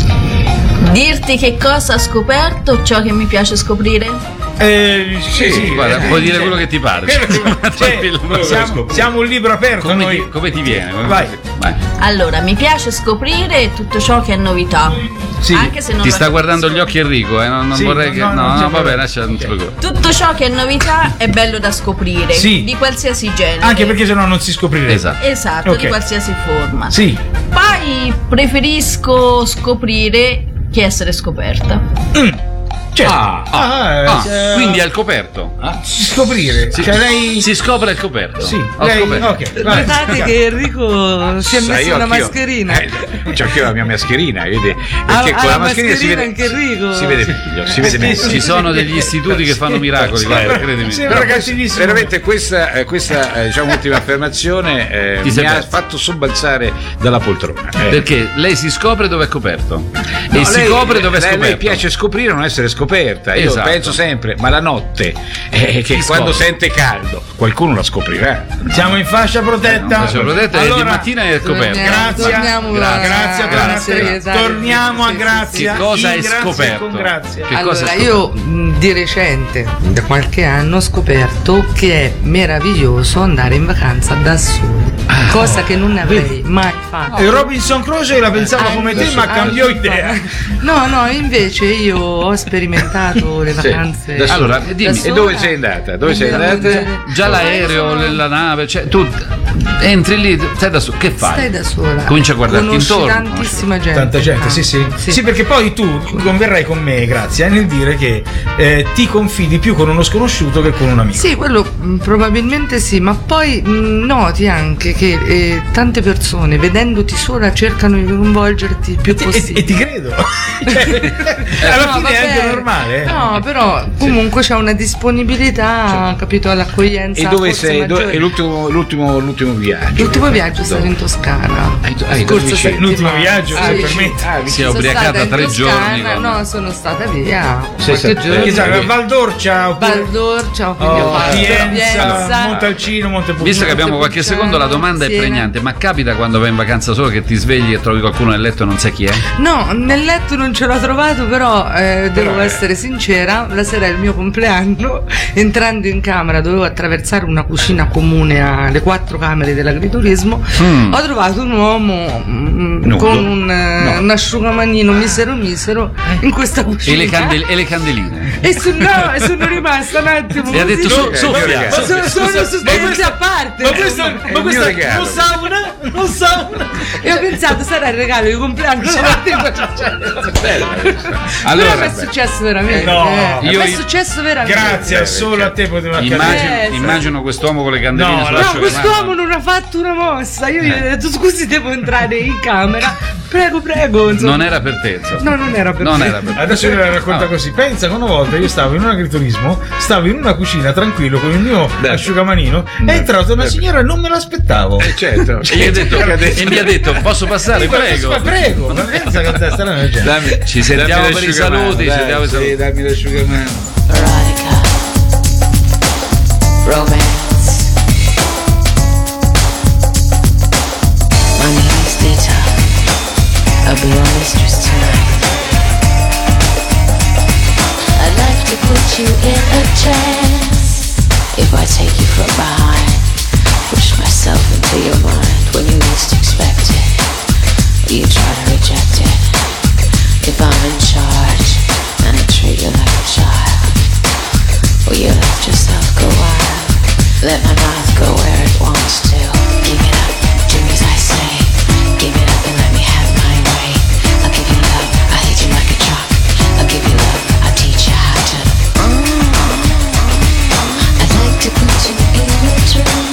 Dirti che cosa ho scoperto, ciò che mi piace scoprire? Eh, sì, sì, guarda, eh, puoi dire cioè, quello che ti pare. cioè, siamo, siamo un libro aperto. Come, noi. ti, come ti viene? Vai. Vai. Allora, mi piace scoprire tutto ciò che è novità. Sì. Anche se non Ti lo sta guardando gli occhi Enrico, eh? non, non Sì, vorrei che. no, No, no, no, no vabbè, vabbè. lascia, non ti preoccupare. Tutto ciò che è novità è bello da scoprire. Sì. Di qualsiasi genere. Anche perché sennò non si scoprirebbe. Esatto. Esatto, Ok. di qualsiasi forma. Sì. Poi preferisco scoprire che essere scoperta. Mm. Cioè, Ah, ah, ah, ah, cioè, quindi al coperto. Ah? scoprire. Si, cioè, lei si scopre al coperto. Sì, Ho lei, scoperto. ok. vai. Notate che Enrico si è Sai, messo io una anch'io. mascherina. Eh, c'ho anch'io la mia mascherina, vedi? Ha- Perché ha con la la mascherina si vede mascherina anche Enrico. Si vede meglio, si vede meglio. Ci sono degli istituti che fanno miracoli, guarda, credimi. Sembra Però cattivissimo. veramente questa, eh, questa eh, diciamo, ultima affermazione eh, Ti mi sei ha perso. fatto sobbalzare dalla poltrona. Eh. Perché lei si scopre dove è coperto No, e si lei- copre dove è lei, scoperto. lei piace scoprire, non essere scoperta. Io Esatto. penso sempre, ma la notte, eh, che Si quando scopre. sente caldo, qualcuno la scoprirà. Siamo in fascia protetta. Fascia protetta e di mattina è coperto. Grazie, Torniamo grazie, grazie, a- grazie. serietà. Torniamo a Sì, sì, Grazia. Che cosa In hai grazia e scoperto? con grazia. Che cosa Allora, hai io mh, di recente, da qualche anno, ho scoperto che è meraviglioso andare in vacanza da soli, cosa che non avrei mai fatto. E Robinson Crusoe la pensava come te, ma cambiò idea. No, no, invece io ho sperimentato le Sì, vacanze. da sola. Allora, da dimmi, sola. E dove sei andata? Dove sei Andiamo a andata? vedere- già l'aereo, la nave, cioè tu entri lì, stai da solo, che fai? Stai da sola. Cominci a guardarti Conosci intorno. tantissima gente. Tanta gente, sì, sì, sì. sì. perché poi tu converrai con me, Grazia, nel dire che eh, ti confidi più con uno sconosciuto che con un amico. Sì, quello mh, probabilmente sì, ma poi mh, noti anche che eh, tante persone vedendoti sola cercano di coinvolgerti il più E, possibile. e ti credo. Cioè, alla No, fine è anche vabbè. normale. eh. No, però comunque c'è una disponibilità, capito, all'accoglienza. E dove forse sei? Dove- maggiore. è l'ultimo, l'ultimo, l'ultimo viaggio. L'ultimo viaggio è stato in Toscana. Hai- hai- Scorsa dove sei? L'ultimo settimana. viaggio, Ah, se sì. permette. Ah, Si è Sono ubriacata stata in tre Toscana, giorni. con- No, sono stata via Sì, qualche sì, giorno. sì. Esatto, Valdorcia, oppure Valdorcia, quindi ho oh, fatto Pienza, Pienza. Montalcino, Montepulciano. Visto che abbiamo qualche secondo, la domanda è Siena. pregnante, ma capita quando vai in vacanza vacanza solo che ti svegli e trovi qualcuno nel letto e non sai chi è? No, nel letto non ce l'ho trovato, però eh, devo Però, eh. essere sincera, la sera del mio compleanno, entrando in camera dovevo attraversare una cucina comune alle quattro camere dell'agriturismo, Mm. ho trovato un uomo mm, Nudo? con un, eh, No. un asciugamanino misero misero in questa cucina. E le, candel- e le candeline? E so- no, sono rimasta un attimo E ha così. detto, su- soffia. Sono, sono, sono Ma suspensa questa- a parte. ma questa- È ma il mio questa regalo. non sa una, non sa una. E ho pensato sarà il regalo di compleanno. Allora, Però mi è successo veramente. No. eh. Io- mi è successo veramente. Grazie, solo a te poteva accadere. Immagino, Eh, sì. immagino quest'uomo con le candeline No, sulla No, asciugamano. quest'uomo non ha fatto una mossa. Io gli ho detto scusi, devo entrare in camera. Prego, prego. Insomma. Non era per te, insomma. No, non era per Non me. era per te. Adesso io la racconta Ah. così. Pensa che una volta io stavo in un agriturismo, stavo in una cucina tranquillo con il mio asciugamanino, è entrata una signora e non me l'aspettavo. Certo. E, gli ha detto, e mi ha detto, posso passare? Dico, Prego. ma prego, ma pensa che te strana del genere. Dammi- Ci sentiamo dammi per i l'asciugamano, saluti, ci dai, sentiamo per i sì, saluti. dammi l'asciugamano. Erotica, romance. My name is Dita. I'll be your mistress tonight. I'd like to put you in a trance. If I take you from behind, push myself into your mind when you least expect it. You try to reject it. If I'm in charge and I treat you like a child, will you let yourself go wild? Let my mouth go where it wants to. Give it up, do as I say. Give it up and let me have my way. I'll give you love, I'll hit you like a truck. I'll give you love, I'll teach you how to. I'd like to put you in a trance.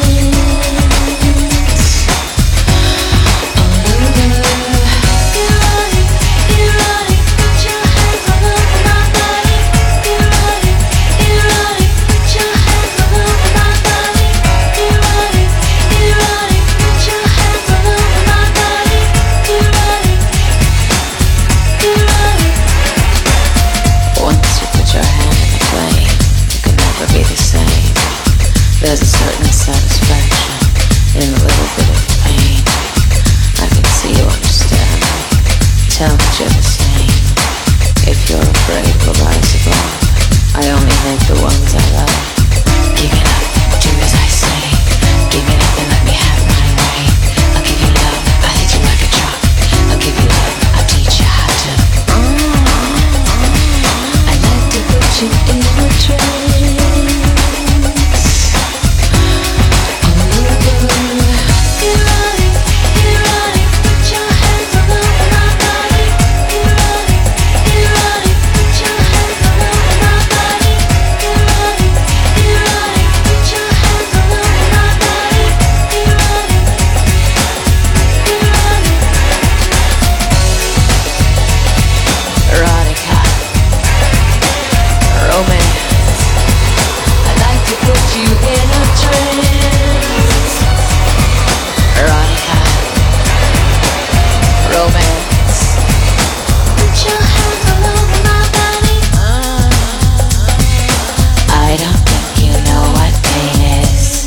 Once you put your hand in the flame, you can never be the same. There's a certain satisfaction in a little bit of pain. I can see you understand me. Tell me you're the same. If you're afraid we'll rise above, I only make the ones I love. Give it up, do as I say. Give it up and let me have my way. I'll give you love, I'll hit you like a truck. I'll give you love, I'll teach you how to. I'd like to put you in a trance. Erotic, erotic, put your hands all over my body. Erotic, erotic, put your hands all over my body. Erotic, erotic, put your hands all over my body. Erotic, erotic. Erotica, romance. I'd like to put you in a trance. Erotica, romance. Put your hands all over my body. I don't think you know what pain is.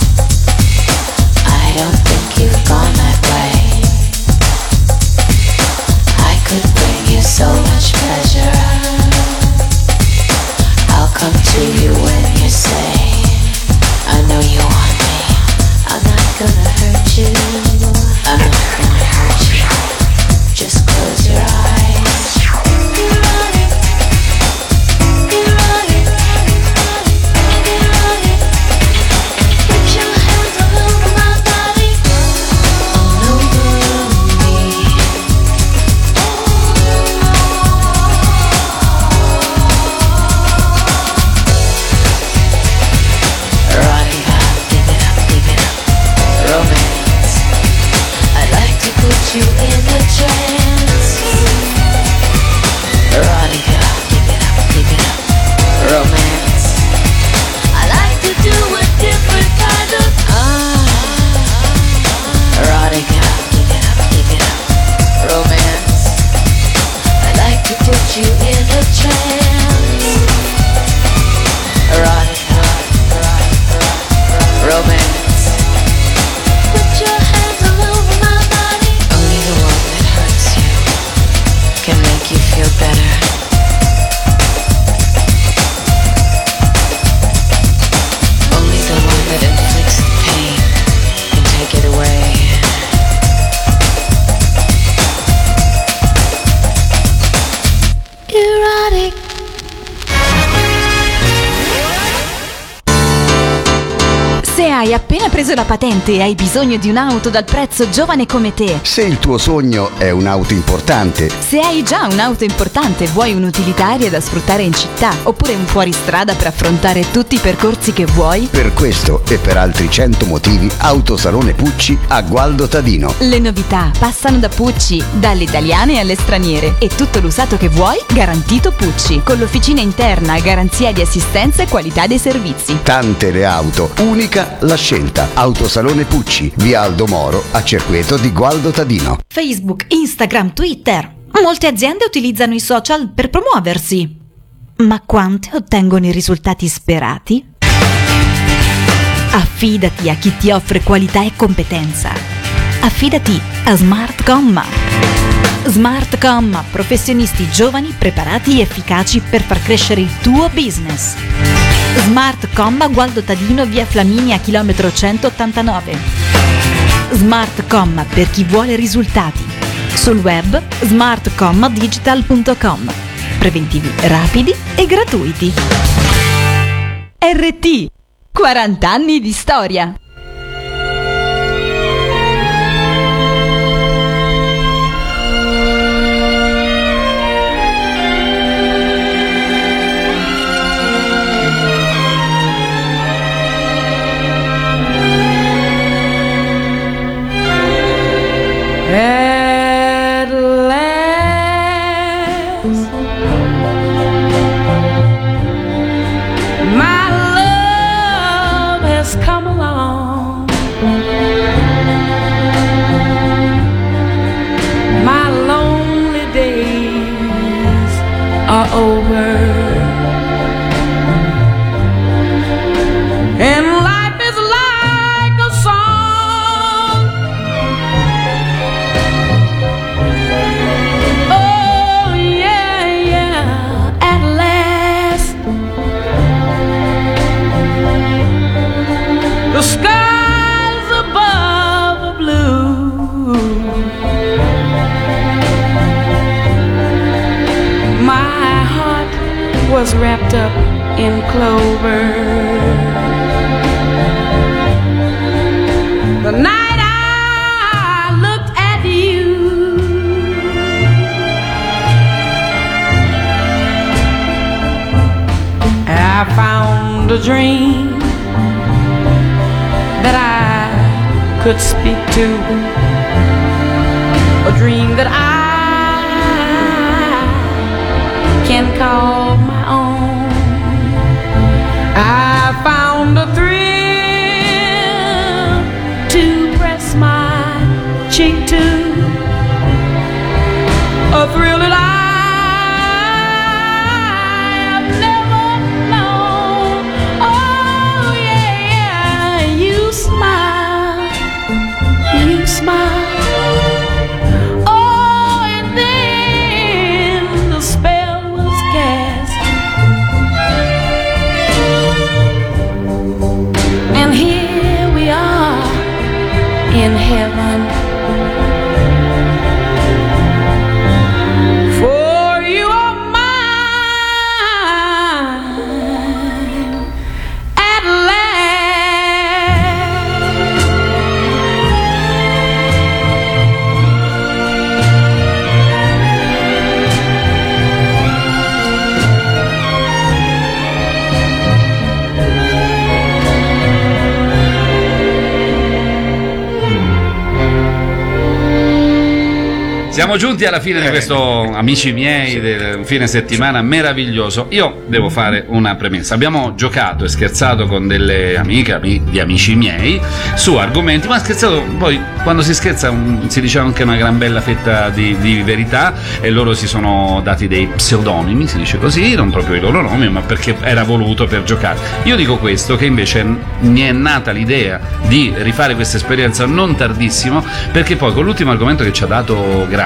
I don't think you've gone that way. I could bring you so much pleasure. I'll come to you when you say, I know you want me. I'm not gonna hurt you. I'm not gonna hurt you. Just close your eyes. Erotic, erotic, erotic. Put your hands all over my body, all over me. Erotica, give it up, give it up. Romance. hai appena preso la patente e hai bisogno di un'auto dal prezzo giovane come te. Se il tuo sogno è un'auto importante. Se hai già un'auto importante e vuoi un'utilitaria da sfruttare in città, oppure un fuoristrada per affrontare tutti i percorsi che vuoi. Per questo e per altri cento motivi, Autosalone Pucci a Gualdo Tadino. Le novità passano da Pucci, dalle italiane alle straniere, e tutto l'usato che vuoi garantito Pucci, con l'officina interna, garanzia di assistenza e qualità dei servizi. Tante le auto, unica la scelta. Autosalone Pucci, via Aldo Moro, a Cerqueto di Gualdo Tadino. Facebook, Instagram, Twitter. Molte aziende utilizzano i social per promuoversi. Ma quante ottengono i risultati sperati? Affidati a chi ti offre qualità e competenza. Affidati a Smart Comma. Smart Comma, professionisti giovani, preparati e efficaci per far crescere il tuo business. Smart Comma Gualdo Tadino, via Flaminia, chilometro centottantanove. Smart Comma per chi vuole risultati. Sul web smart comma digital punto com. Preventivi rapidi e gratuiti. R T, quaranta anni di storia. At last, my love has come along. My lonely days are over, and life is like a song. Oh yeah, yeah, at last the skies above are blue. My heart was wrapped up in clover. The night I looked at you, I found a dream that I could speak to, a dream that I can call my own. I found a thrill to press my cheek to, a thrill that I have never known. Oh yeah, yeah, you smile, you smile. Oh, and then the spell was cast, and here we are in heaven. For you are mine at Siamo giunti alla fine di questo, amici miei, del fine settimana meraviglioso. Io devo fare una premessa. Abbiamo giocato e scherzato con delle amiche, ami- di amici miei, su argomenti, ma scherzato, poi quando si scherza un, si dice anche una gran bella fetta di, di verità, e loro si sono dati dei pseudonimi, si dice così, non proprio i loro nomi, ma perché era voluto per giocare. Io dico questo, che invece mi è nata l'idea di rifare questa esperienza non tardissimo, perché poi con l'ultimo argomento che ci ha dato Gra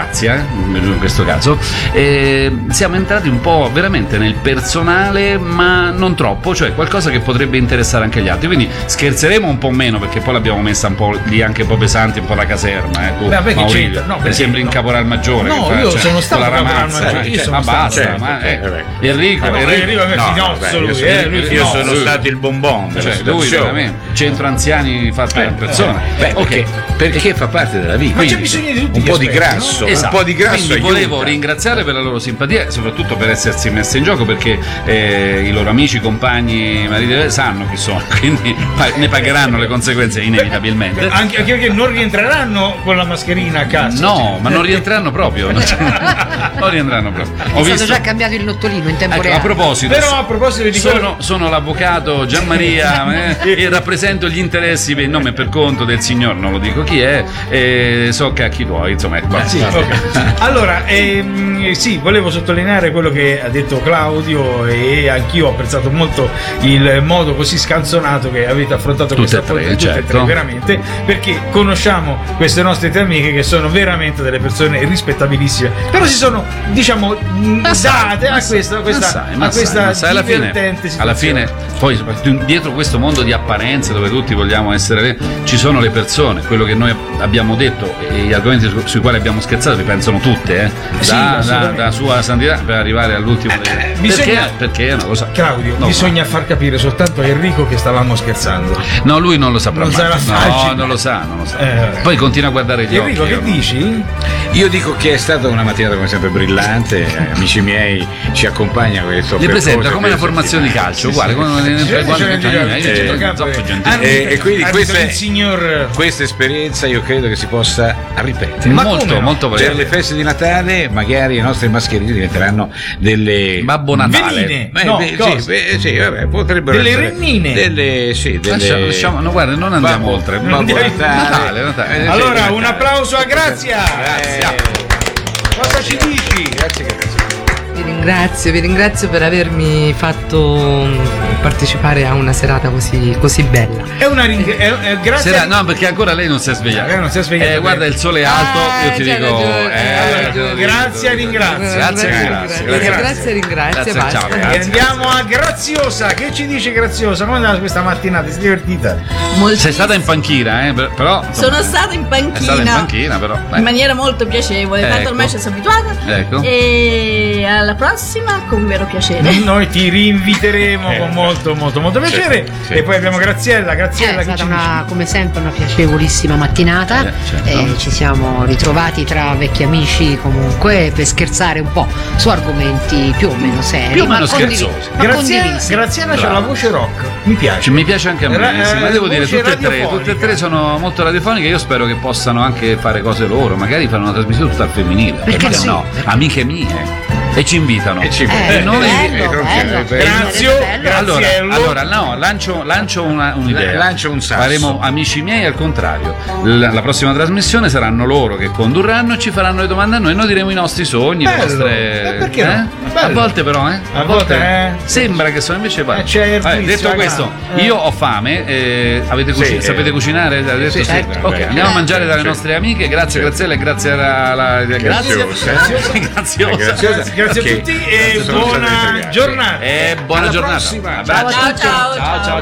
Grazia, in questo caso, eh, siamo entrati un po' veramente nel personale, ma non troppo, cioè qualcosa che potrebbe interessare anche gli altri. Quindi scherzeremo un po' meno, perché poi l'abbiamo messa un po' lì anche un po' pesante, un po' la caserma. Eh, tu, Beh, perché Maurizio, c'entra? No, mi perché sembri in no. Caporal Maggiore. No, che fa, io cioè, sono stato con la Caporal ramanza, Maggiore, cioè, io sono ma stato- basta, certo, ma, eh, vabbè. Enrico, Eh, no, Enrico, Enrico è No, finozzo, vabbè, lui, io sono, eh, lui io finozzo. sono stato il bonbon della cioè, lui situazione. veramente centro anziani fatto Eh, in persona. Beh, ok, perché, perché fa parte della vita. Ma c'è Quindi, bisogno di tutti un gli po' di aspetti, grasso, no? un Esatto. po' di grasso Quindi aiuta. volevo ringraziare per la loro simpatia e soprattutto per essersi messi in gioco, perché eh, i loro amici, compagni, mariti sanno chi sono, quindi pa- ne pagheranno le conseguenze inevitabilmente. Anche, anche perché non rientreranno con la mascherina a casa. No, ma non rientreranno proprio. Non rientreranno proprio. È Ho stato visto. già cambiato il nottolino in tempo Ecco, reale. a proposito, Però a proposito di sono, quello- sono l'avvocato Gianmaria eh, e rappresento gli interessi per il nome e per conto del signor, non lo dico chi è, e so cacchi tuoi, insomma, ecco. Eh, sì, ok. Allora, ehm, sì, volevo sottolineare quello che ha detto Claudio, e anch'io ho apprezzato molto il modo così scanzonato che avete affrontato Tutte questa e tre, tutte e certo. tre, veramente, perché conosciamo queste nostre tre amiche che sono veramente delle persone rispettabilissime, però si sono, diciamo, mh, date a questa, a questa, sai, ma a questa sai, ma sai, alla fine, divertente alla situazione. fine, poi dietro questo mondo di apparenze dove tutti vogliamo essere, ci sono le persone. Quello che noi abbiamo detto e gli argomenti su- sui quali abbiamo scherzato li pensano tutte, eh? Sì, da, da, assolutamente. da sua santità per arrivare all'ultimo dei- bisogna- perché, perché è una cosa. Claudio, No, bisogna far capire soltanto a Enrico che stavamo scherzando. no, lui non lo saprà Non mai. sarà No, facile. non lo sa, non lo sa. Eh. Poi continua a guardare gli Enrico, occhi. che dici? Io dico che è stata una mattinata come sempre brillante, eh, amici miei ci accompagna questo Li percorso presenta come una questo- formazione di calcio, Sì, uguale sì. come Sì, nel- sì, guarda c'è che il cammina, io giro- ci eh, tocca campo, zoppo eh. gentile. Ah, E, e quindi Arbitro questa, il signor questa esperienza io credo che si possa ripetere. Ma molto, come no? molto Per volentieri. le feste di Natale magari le nostre mascherine diventeranno delle Babbo Natale. Veline. Beh, No, beh, cosa? sì, beh, sì, vabbè, potrebbero Delle essere rennine. delle sì, delle Lasciamo, lasciamo- no, guarda, non andiamo Babbo- oltre. Babbo Andiamo- Natale. Natale, Natale. Eh, Allora, sì, un Natale. applauso a Grazia. Grazie. Cosa ci dici? Grazie, grazie. Vi ringrazio, vi ringrazio per avermi fatto mm, partecipare a una serata così, così bella. È una ring- è, è grazie. Sera- no, perché ancora lei non si è svegliata. Lei non si è svegliata. Eh, guarda, il sole è alto, Ah, io ti c'hai dico. ragione, eh, hai Allora, ragione. grazie e ringrazio. Grazie, Grazie, grazie, grazie, grazie. grazie, ringrazio, Grazie, basta. ciao, E grazie. andiamo a Graziosa. Che ci dice Graziosa? Come è andata questa mattinata? Ti sei divertita? Sei stata in panchina, eh, per- però. insomma, Sono stata in È stata in panchina panchina, però. dai. in maniera molto piacevole, tanto Ecco. ormai ci sono abituata. Ecco. E alla prossima con vero piacere. Noi ti rinviteremo con molto, molto, molto piacere. sì. E poi abbiamo Graziella. Eh, Graziella, è che stata ci una, come sempre una piacevolissima mattinata. Eh, certo. Eh, ci siamo ritrovati tra vecchi amici comunque per scherzare un po' su argomenti più o meno seri. Più o ma meno condivi- scherzosi. ma Graziella, condivisi. Graziella c'ha Brava. la voce rock. Mi piace. Cioè, mi piace anche a me, Ra- sì, ma devo dire voce tutte e tre, radiofonica. tutte e tre sono molto radiofoniche. Io spero che possano anche fare cose loro, magari fare una trasmissione tutta al femminile. Perché sì? no? Amiche mie. E ci invitano. E ci- Eh, E noi- bello, bello. Grazio, Bello. Allora, Graziello. allora, no, lancio, lancio una- un'idea. Lancio un sasso. Faremo amici miei al contrario. La, la prossima trasmissione saranno loro che condurranno e ci faranno le domande a noi. Noi diremo i nostri sogni, le Bello. nostre. Eh, perché no? A Bello. volte, però, eh? A volte, eh. Sembra che sono invece. Eh, c'è il Vabbè, quiz, detto raga. questo, Eh. io ho fame. eh, avete cuci- Sì, eh. sapete cucinare? Avete detto Sì, sì? certo. Ok, andiamo a mangiare dalle Sì. nostre amiche. Grazie, Graziella, e grazie alla. alla- grazie. Graziosa. Graziosa. Graziosa. Grazie Ok. a tutti e Sono stati buona entregati. giornata. E buona Alla giornata. prossima. Un abbraccio. Ciao, ciao, ciao, ciao.